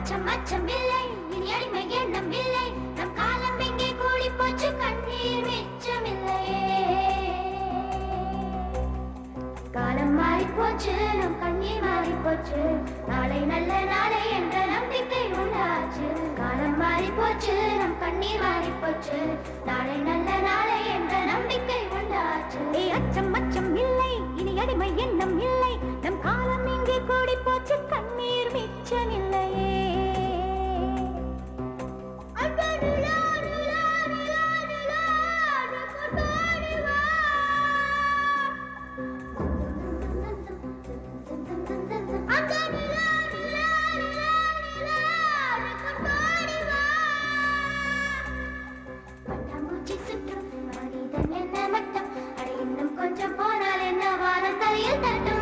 அச்சம் அச்சம் இல்லை, இனி அடிமை எண்ணம் இல்லை, நம் காலம் எங்கே கூடி போச்சு, கண்ணீர் மிச்சமில்லையே. காலம் மாறி போச்சு, நம் கண்ணீர் மாறி போச்சு, நாளை நல்ல நாளை என்ற நம்பிக்கை உண்டாச்சு. காலம் மாறி போச்சு, நம் கண்ணீர் மாறி போச்சு, நாளை நல்ல நாளை என்ற நம்பிக்கை உண்டாச்சு. அச்சம் அச்சம் இல்லை, இனி அடிமை எண்ணம் இல்லை, நம் காலம் இங்கே கூடி போச்சு, கண்ணீர் மிச்சமில்லையே. கொஞ்சம் போனால் என்ன வானம் தலையில் தட்டும்,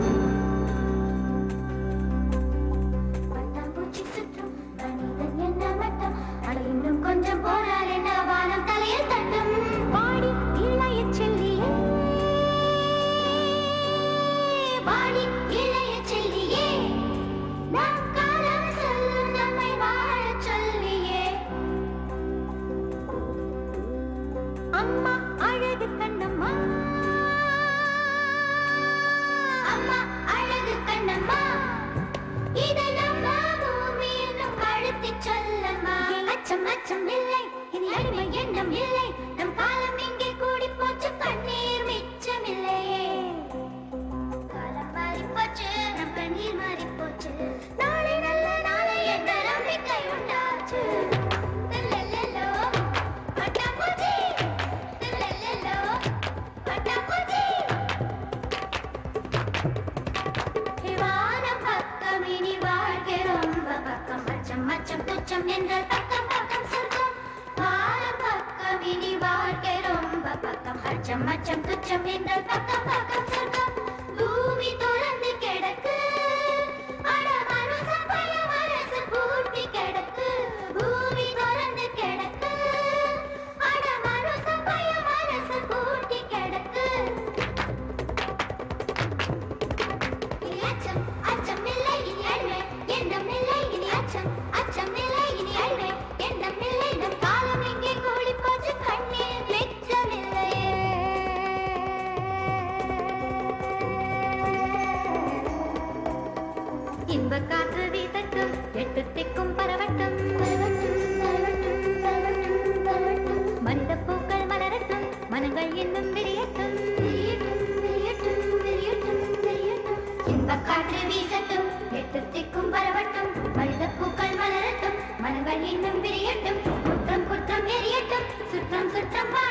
பட்டாம்பூச்சி சுற்றும் மனிதன் என்ன மட்டம், அட இன்னும் கொஞ்சம் போனால் என்ன வானம் தலையில் தட்டும். வாடி இளைய செல்லியே, வாடி இளைய செல்லியே, நம் காலம் சொல்லும் நம்மை வாழச் சொல்லியே. அம்மா அழகு கண்ணம்மா, அம்மா அழகு கண்ணம்மா, இதை நம்ம பூமி என்னும் கழுத்தி சொல்லம்மா. அச்சம் அச்சம் இல்லை, இனி அடிமை எண்ணம் இல்லை, நம் காலம் இங்கே கூடி போச்சு, கண்ணீர் மிச்சமில்லையே. காலம் மாறி போச்சு, நம் கண்ணீர் மாறி போச்சு, நாளை நல்ல நாளை என்ற நம்பிக்கை உண்டாச்சு. தில்லெல்லோ பட்டாம்பூச்சி, தில்லெல்லோ பட்டாம்பூச்சி, வானம் பக்கம் இனி வாழ்க்கை ரொம்ப பக்கம், அச்சம் அச்சம் துச்சம் என்றால் பக்கம் பக்கம் சொர்க்கம். வானம் பக்கம் இனி வாழ்க்கை ரொம்ப பக்கம், அச்சம் அச்சம் துச்சம் என்றால் பக்கம் பக்கம் சொர்க்கம். பூமி தொடர்ந்து கிடக்கு, அட மனுஷன் பய மனசு பூட்டி கிடக்கு. பூமி தொடர்ந்து கிடக்கு, அட மனுஷன் பய மனசு பூட்டி கிடக்கு. அச்சம் அச்சம் இல்லை, இனி அடிமை எண்ணம் இல்லை, இனி அச்சம் அச்சம் இல்லை, இனி அடிமை எண்ணம் இல்லை, நம் காலம் எங்கே கூடி போச்சு, கண்ணீர் மிச்சமில்லையே. இன்ப காற்று வீசட்டும், எட்டு திக்கும் பரவட்டும், மனித பூக்கள் மலரட்டும், மனங்கள் இன்னும் விரியட்டும். இன்ப காற்று வீசட்டும், எட்டு திக்கும் பரவட்டும், மனித பூக்கள் மலரட்டும், மனங்கள் இன்னும் விரியட்டும். குற்றம் குற்றம் எரியட்டும், சுற்றம் சுற்றம்